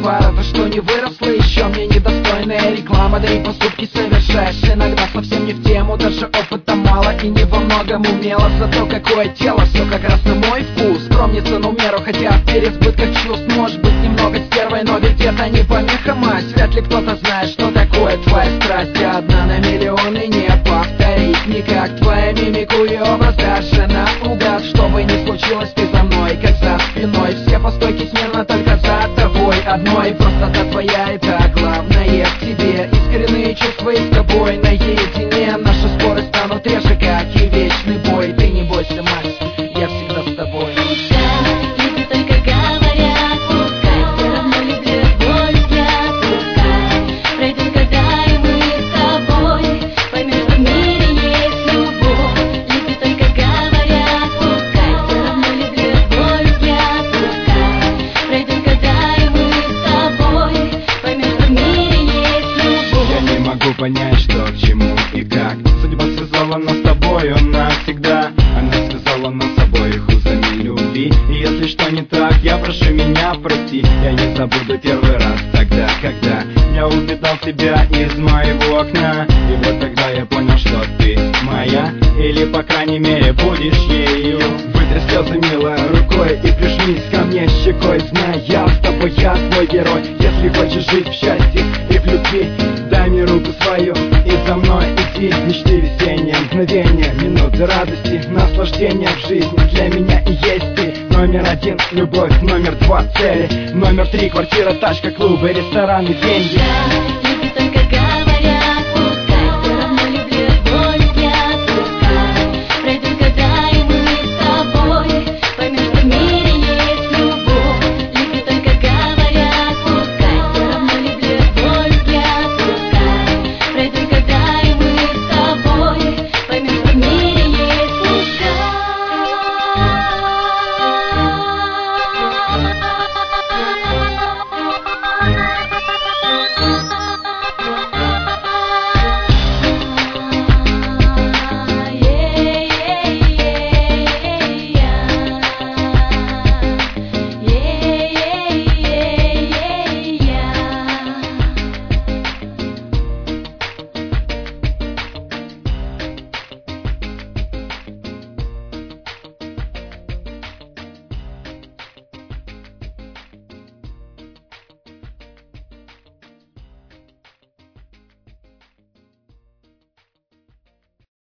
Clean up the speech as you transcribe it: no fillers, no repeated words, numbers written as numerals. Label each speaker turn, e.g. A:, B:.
A: пара, ты что, не выросла еще? Мне недостойная реклама, да и поступки совершаешь иногда совсем не в тему. Даже опыта мало и не во многом умела. Зато какое тело, все как раз на мой вкус. Скромница на меру, хотя в переизбытках чувств. Может быть немного стервой, но ведь это не помеха, мать. Вряд ли кто-то знает, что такое твоя страсть. Одна на миллион и не повторить никак. Твоя мимику и образ даже наугад. Что бы ни случилось, ты за мной, как за спиной. Все по стойке смирно только за тобой одной. Простота твоя, это главное в тебе. Искренние чувства и с тобой наедине. Наши споры станут реже, как и вечный бой. Ты не бойся, Макс, я всегда с тобой.
B: Люди только говорят, пускай, все равно люблю твой взгляд, пускай. Пройдут года, и мы с тобой поймем, что в мире есть любовь. Люди только говорят, пускай, все равно люблю твой взгляд, пускай. Пройдут года, и мы с тобой поймем, что в мире есть любовь.
C: Я не могу понять, что к чему и как. Судьба связала нас с тобою навсегда. Она связала нас обоих узами любви. И если что не так, я прошу меня прости. Я не забуду первый раз тогда, когда я увидал тебя из моего окна. И вот тогда я понял, что ты моя, или по крайней мере будешь ею. Вытри слезы, милая, рукой и прижмись ко мне щекой. Знай, я с тобой, я твой герой. Если хочешь жить в счастье и в любви, дай мне руку свою и за мной иди. Мечты весенние, мгновения, минуты радости, наслаждения в жизни. Для меня и есть ты. Номер один — любовь, номер два — цели, номер три — квартира, тачка, клубы, рестораны, деньги.
B: Люди только говорят.